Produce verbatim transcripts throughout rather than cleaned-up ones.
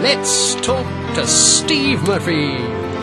Let's talk to Steve Murphy.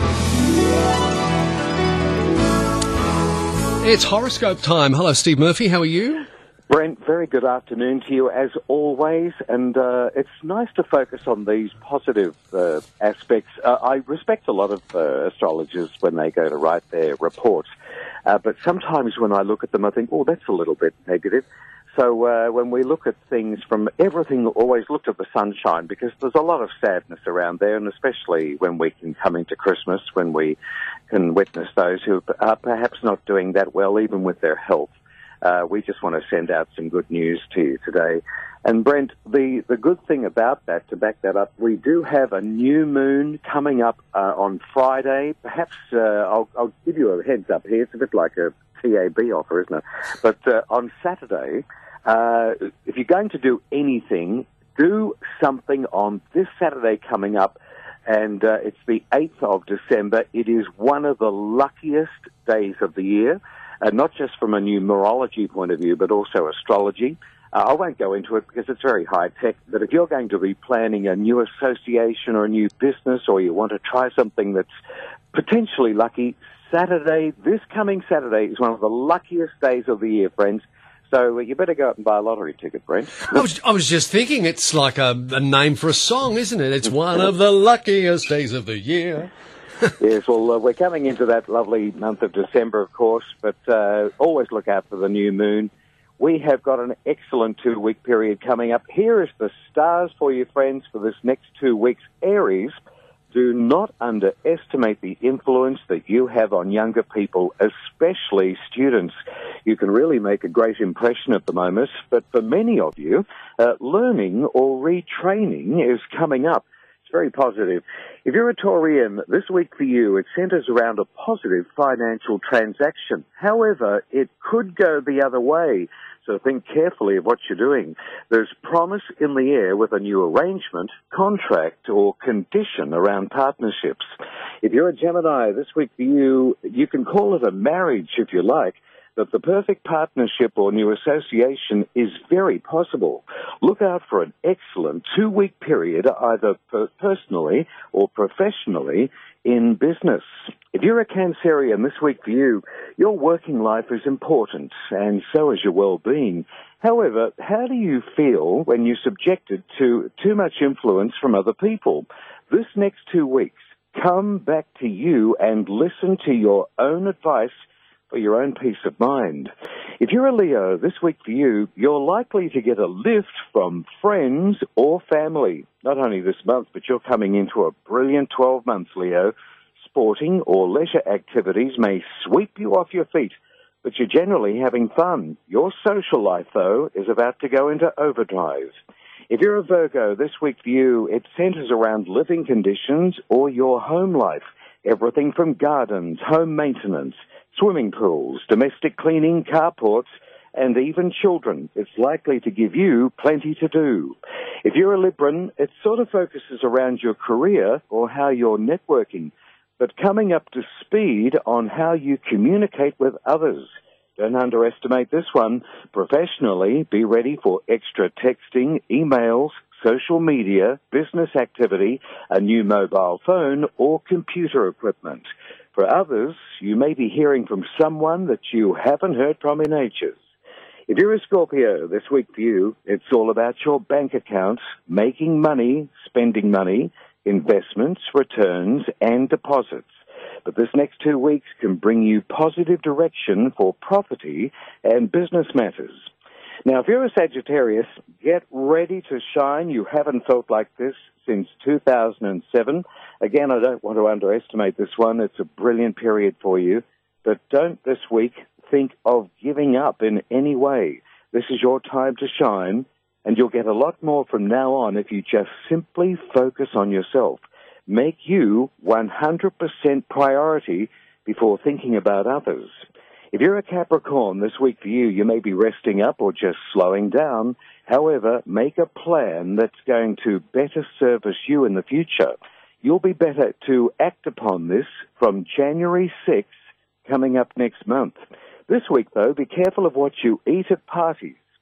It's horoscope time. Hello, Steve Murphy. How are you? Brent, very good afternoon to you as always, and uh, it's nice to focus on these positive uh, aspects. Uh, I respect a lot of uh, astrologers when they go to write their reports, uh, but sometimes when I look at them I think, oh, that's a little bit negative. So uh, when we look at things from everything, always look at the sunshine, because there's a lot of sadness around there, and especially when we can come into Christmas, when we can witness those who are perhaps not doing that well, even with their health. Uh, we just want to send out some good news to you today. And Brent, the, the good thing about that, to back that up, we do have a new moon coming up uh, on Friday. Perhaps uh, I'll, I'll give you a heads up here. It's a bit like a T A B offer, isn't it? But uh, on Saturday, uh, if you're going to do anything, do something on this Saturday coming up, and uh, it's the eighth of December. It is one of the luckiest days of the year, uh, not just from a numerology point of view, but also astrology. Uh, I won't go into it because it's very high-tech, but if you're going to be planning a new association or a new business, or you want to try something that's potentially lucky, Saturday, this coming Saturday, is one of the luckiest days of the year, friends. So uh, you better go out and buy a lottery ticket, Brent. I was, I was just thinking it's like a, a name for a song, isn't it? It's one of the luckiest days of the year. Yes, well, uh, we're coming into that lovely month of December, of course, but uh, always look out for the new moon. We have got an excellent two-week period coming up. Here is the stars for you, friends, for this next two weeks. Aries, do not underestimate the influence that you have on younger people, especially students. You can really make a great impression at the moment, but for many of you, uh, learning or retraining is coming up. It's very positive. If you're a Taurian, this week for you, it centers around a positive financial transaction. However, it could go the other way. So think carefully of what you're doing. There's promise in the air with a new arrangement, contract, or condition around partnerships. If you're a Gemini, this week for you, you can call it a marriage if you like, but the perfect partnership or new association is very possible. Look out for an excellent two-week period, either per- personally or professionally, in business. If you're a Cancerian, this week for you, your working life is important, and so is your well-being. However, how do you feel when you're subjected to too much influence from other people? This next two weeks, come back to you and listen to your own advice for your own peace of mind. If you're a Leo, this week for you, you're likely to get a lift from friends or family. Not only this month, but you're coming into a brilliant twelve months, Leo. Sporting or leisure activities may sweep you off your feet, but you're generally having fun. Your social life, though, is about to go into overdrive. If you're a Virgo, this week for you, it centers around living conditions or your home life. Everything from gardens, home maintenance, swimming pools, domestic cleaning, carports, and even children. It's likely to give you plenty to do. If you're a Libran, it sort of focuses around your career or how you're networking, but coming up to speed on how you communicate with others. Don't underestimate this one. Professionally, be ready for extra texting, emails, social media, business activity, a new mobile phone, or computer equipment. For others, you may be hearing from someone that you haven't heard from in ages. If you're a Scorpio, this week for you, it's all about your bank accounts, making money, spending money, investments, returns, and deposits. But this next two weeks can bring you positive direction for property and business matters. Now, if you're a Sagittarius, get ready to shine. You haven't felt like this since two thousand seven. Again, I don't want to underestimate this one. It's a brilliant period for you. But don't this week think of giving up in any way. This is your time to shine, and you'll get a lot more from now on if you just simply focus on yourself. Make you one hundred percent priority before thinking about others. If you're a Capricorn, this week for you, you may be resting up or just slowing down. However, make a plan that's going to better service you in the future. You'll be better to act upon this from January sixth, coming up next month. This week, though, be careful of what you eat at parties.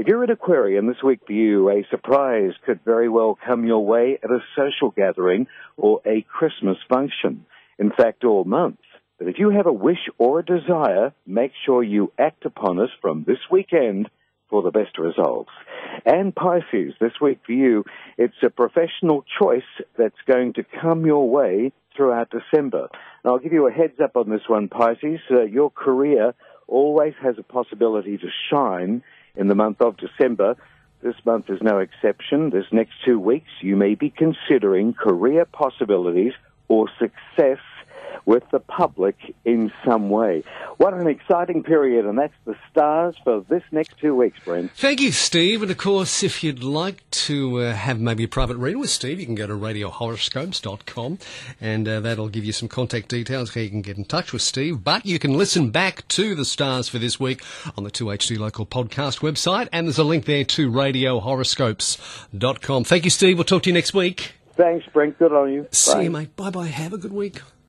If you're an Aquarian, this week for you, a surprise could very well come your way at a social gathering or a Christmas function. In fact, all month. But if you have a wish or a desire, make sure you act upon it from this weekend for the best results. And Pisces, this week for you, it's a professional choice that's going to come your way throughout December. And I'll give you a heads up on this one, Pisces. Uh, your career always has a possibility to shine in the month of December. This month is no exception. This next two weeks, you may be considering career possibilities or success with the public in some way. What an exciting period, and that's the stars for this next two weeks, Brent. Thank you, Steve. And of course, if you'd like to uh, have maybe a private reading with Steve, you can go to radio horoscopes dot com, and uh, that'll give you some contact details how you can get in touch with Steve. But you can listen back to the stars for this week on the two H D Local Podcast website, and there's a link there to radio horoscopes dot com. Thank you, Steve. We'll talk to you next week. Thanks, Brent. Good on you. See Bye. you, mate. Bye-bye. Have a good week.